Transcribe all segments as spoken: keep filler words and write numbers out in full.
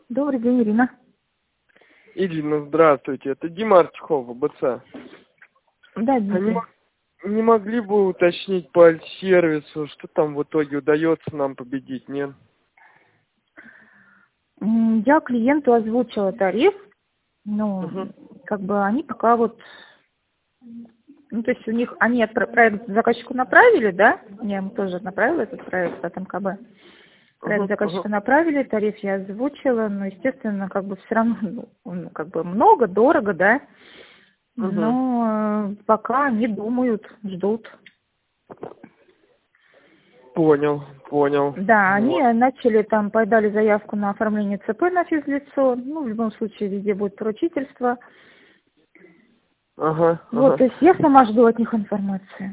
Добрый день, Ирина. Ирина, здравствуйте. Это Дима Артюхов, ВБЦ. Да, А не, Дмитрий. мо- не могли бы уточнить по альт-сервису, что там в итоге удается нам победить, нет? М, Я клиенту озвучила тариф, но Угу. как бы они пока вот, ну то есть у них, они отпра- проект заказчику направили, да, я ему тоже направила этот проект от МКБ. Проект Угу. заказчика Угу. направили, тариф я озвучила, но, естественно, как бы все равно, ну, ну, как бы много, дорого, да, Угу. но э, пока они думают, ждут. Понял, понял. Да, они Вот. начали там, подали заявку на оформление ЦП на физлицо, ну, в любом случае везде будет поручительство. Ага, Вот, ага. то есть я сама жду от них информации.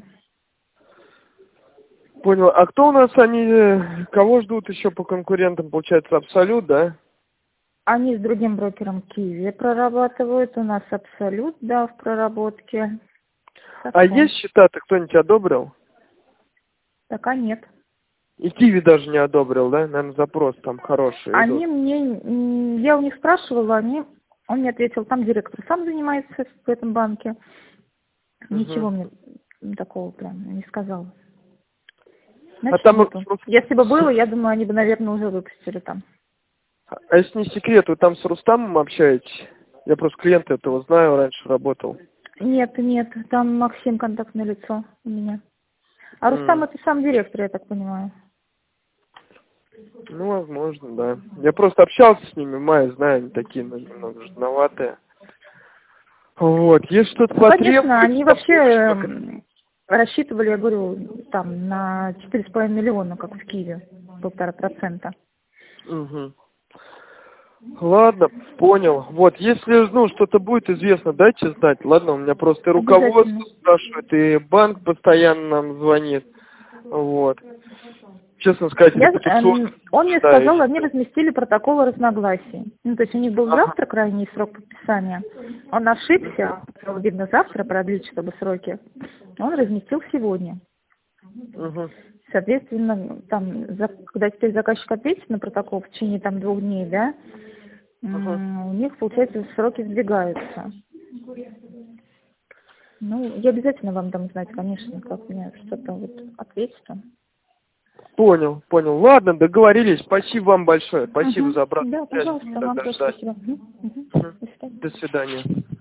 Понял. А кто у нас они, э, кого ждут еще по конкурентам? Получается, Абсолют, да? Они с другим брокером Киви прорабатывают, у нас Абсолют, да, в проработке. А Таком. есть счета-то кто-нибудь одобрил? Пока нет. И Киви даже не одобрил, да? Наверное, запрос там хорошие Они идут. мне, м, я у них спрашивала, они, он мне ответил, там директор сам занимается в этом банке. Угу. Ничего мне такого прям не сказал. А Значит, там, нету. Если бы с- было, я думаю, они бы, наверное, уже выпустили там. а если не секрет, вы там с Рустамом общаетесь? Я просто клиента этого знаю, раньше работал. Нет, нет, там Максим контактное лицо у меня. А Рустам М, это сам директор, я так понимаю. Ну, возможно, да. Я просто общался с ними в мае, знаю, они такие ну, немного ждноватые. Вот, есть что-то Ну, конечно, потребуется, они вообще допустим. эм, рассчитывали, я говорю, там на четыре с половиной миллиона, как в Киеве, полтора процента. Угу. Ладно, понял. Вот, если, ну, что-то будет известно, дайте знать. Ладно, у меня просто и руководство Обязательно. спрашивает, и банк постоянно нам звонит. Вот. Честно сказать, Я, репутационно эм, он мне считаю. сказал, они разместили протокол о разногласии. Ну, то есть у них был Ага. завтра крайний срок подписания. Он ошибся, сказал, видно, завтра продлить, чтобы сроки. Он разместил сегодня. Угу. Соответственно, там, за- когда теперь заказчик ответит на протокол в течение там двух дней, да, Угу. м, у них, получается, сроки сдвигаются. Ну, я обязательно вам дам знать, конечно, как мне что-то вот ответит он. Понял, понял. Ладно, договорились. Спасибо вам большое. Спасибо Угу. за обратную Да, связь. пожалуйста, Будем вам тогда тоже ждать. спасибо. Мгм. Мгм. Мгм. До свидания. До свидания.